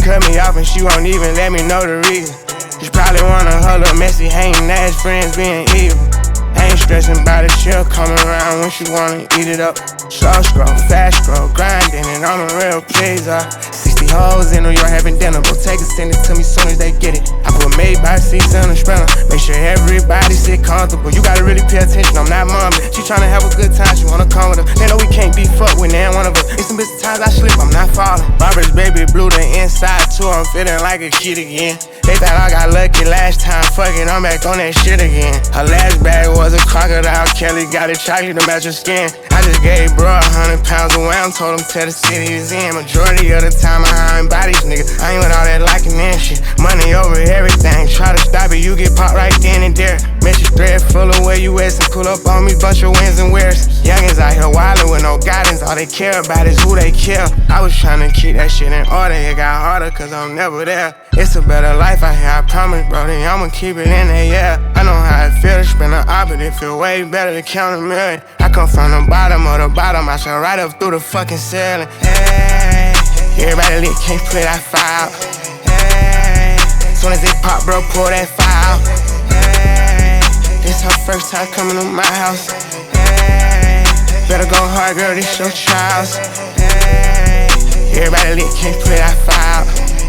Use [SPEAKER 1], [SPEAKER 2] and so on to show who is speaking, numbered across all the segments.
[SPEAKER 1] cut me off and she won't even let me know the reason. She probably wanna her little messy hating ass friends being evil. I ain't stressing about it, she'll come around when she wanna eat it up. Slow scroll, fast scroll, grinding and I'm a real pleaser. 60 hoes in New York having dinner, go take it, send it to me soon as they get it. I put made by seats in the sprinter, make sure everybody sit comfortable. You gotta really pay attention, I'm not mommy. She tryna have a good time, she wanna come with her. They know we can't be fucked with, ain't one of us. It's some bitch times I slip, I'm not falling. Robert's baby blue, the inside too, I'm feeling like a kid again. They thought I got lucky last time, fuck it, I'm back on that shit again. Her last bag was a crocodile, Kelly got it chocolate to match her skin. I just gave bro 100 pounds of wham, told him tell the city is in. Majority of the time I ain't bodies, nigga. I ain't with all that liking and shit. Money over everything, try to stop it, you get popped right then and there. Message thread full of where you at, and pull up on me, bunch of wins and wears. Youngins out here wildin' with no guidance, all they care about is who they kill. I was tryna keep that shit in order, it got harder cause I'm never there. It's a better life out here, I promise, bro, then I'ma keep it in there, yeah. I know how it feel to spend an op, but it feel way better to count a million. I come from the bottom of the bottom, I shall right up through the fucking ceiling. Hey, everybody lit, can't put that file. Hey, soon as it pop, bro, pull that file. Hey, this her first time coming to my house. Hey, better go hard, girl, this your trials. Hey, everybody lit, can't put that file.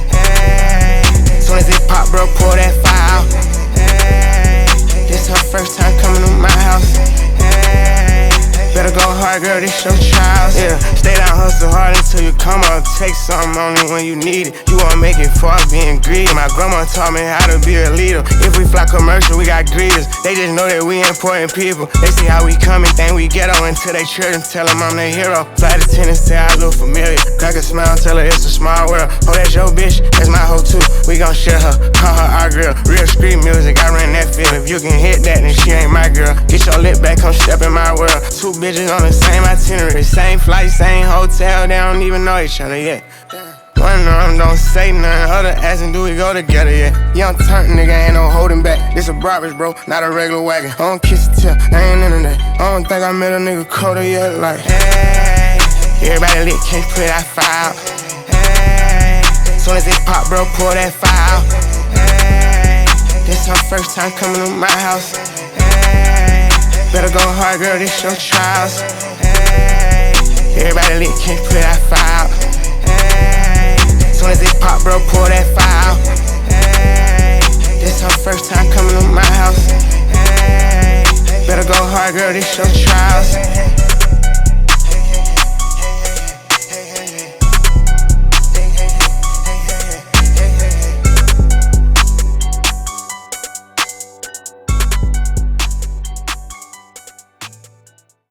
[SPEAKER 1] Soon as it pop, bro, pull that file. Hey, this her first time coming to my house. Hey, better go hard, girl, this your trials. Yeah, stay down, hustle hard until you come up. Take something only when you need it. You won't make it far being greedy. My grandma taught me how to be a leader. If we fly commercial, we got greeters. They just know that we important people. They see how we come and think we ghetto until they church and tell them I'm their hero. Flight attendants say I look familiar. Crack a smile, tell her it's a small world. Oh, that's your bitch, that's my hoe too. We gon' share her, call her our girl. Real street music, I ran that field. If you can hit that, then she ain't my girl. Get your lip back, come step in my world. Two bitches on the same itinerary, same flight, same hotel. They don't even know each other yet. One of them don't say nothing, other asking do we go together yet. Young turn nigga, ain't no holding back. This a Brabus, bro, not a regular wagon. I don't kiss the tail, I ain't into that. I don't think I met a nigga colder yet. Like, hey, everybody lit, can't put that file. Hey, soon as it pop, bro, pull that file. Hey, this her first time coming to my house. Hey, better go hard, girl, this your trials. Hey, everybody lit, can't put that file. Soon as it pop, bro, pull that file. Hey, this her first time coming to my house. Hey, better go hard, girl, this your trials.